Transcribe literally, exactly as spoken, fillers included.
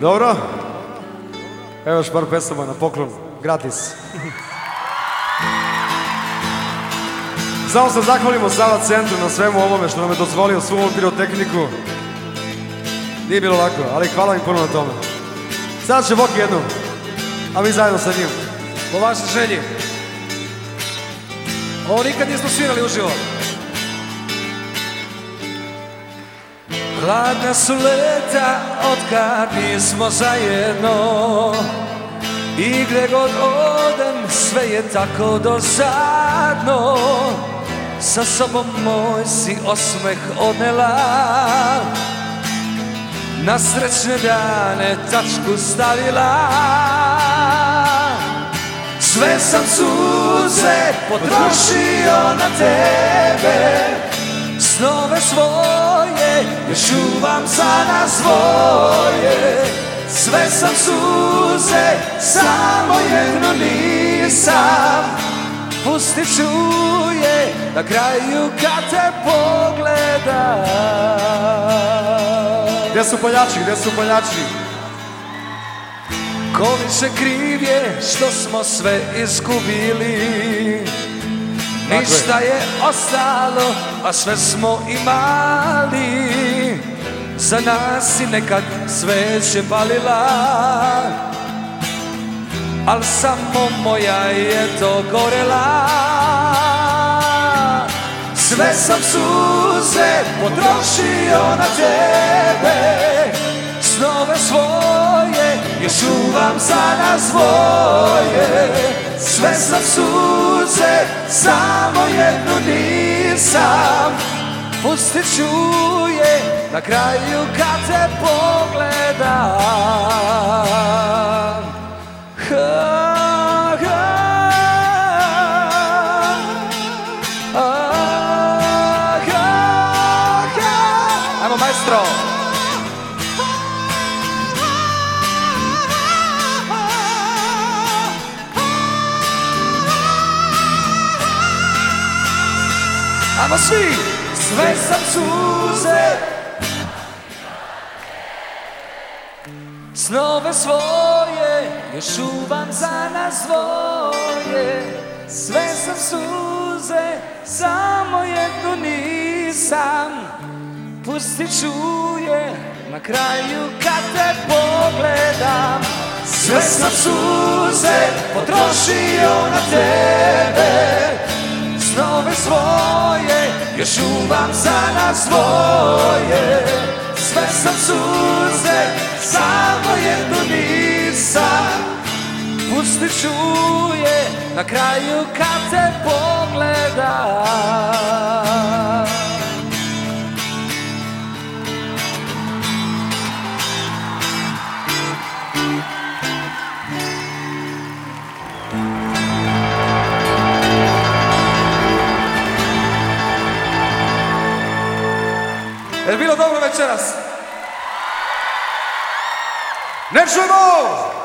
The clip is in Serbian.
Dobro? Evo još par pesama na poklon, gratis. Samo se zahvalimo Sava centru na svemu ovome što nam je dozvolio svu ovu pirotehniku. Nije bilo lako, ali hvala im puno na tome. Sad će Boki jednom, a mi zajedno sa njim. Po vašoj želji. Ovo nikad nismo svirali uživo. Hladna su leta otkad nismo zajedno, i gde god odem sve je tako dosadno. Sa sobom moj si osmeh odnela, na srećne dane tačku stavila. Sve sam suze potrošio na tebe, snove svoje još čuvam za nas dvoje. Sve sam suze, samo jedno nisam, pustit ću je na kraju kad te pogledam. Gde su paljači, gde su paljači? Ko više kriv je što smo sve izgubili, ništa je ostalo, a sve smo imali. Za nas si nekad sveće palila, al samo moja je to gorela. Sve sam suze potrošio na tebe, snove svoje još čuvam za nas dvoje. Sve sam suze, samo jednu nisam, pustit ću je na kraju kad te pogledam. Ha, ha, ha, ha, ha. Ajmo maestro. Ajmo svi! Sve sam suze, snove svoje još čuvam za nas dvoje. Sve sam suze, samo jednu nisam, pustit ću je na kraju kad te pogledam. Sve sam suze potrošio na tebe, snove svoje još čuvam za nas dvoje. Sve sam suze, samo jednu nisam, pustit ću je na kraju kad te pogledam. Je bilo dobro večeras? Ne čujemo!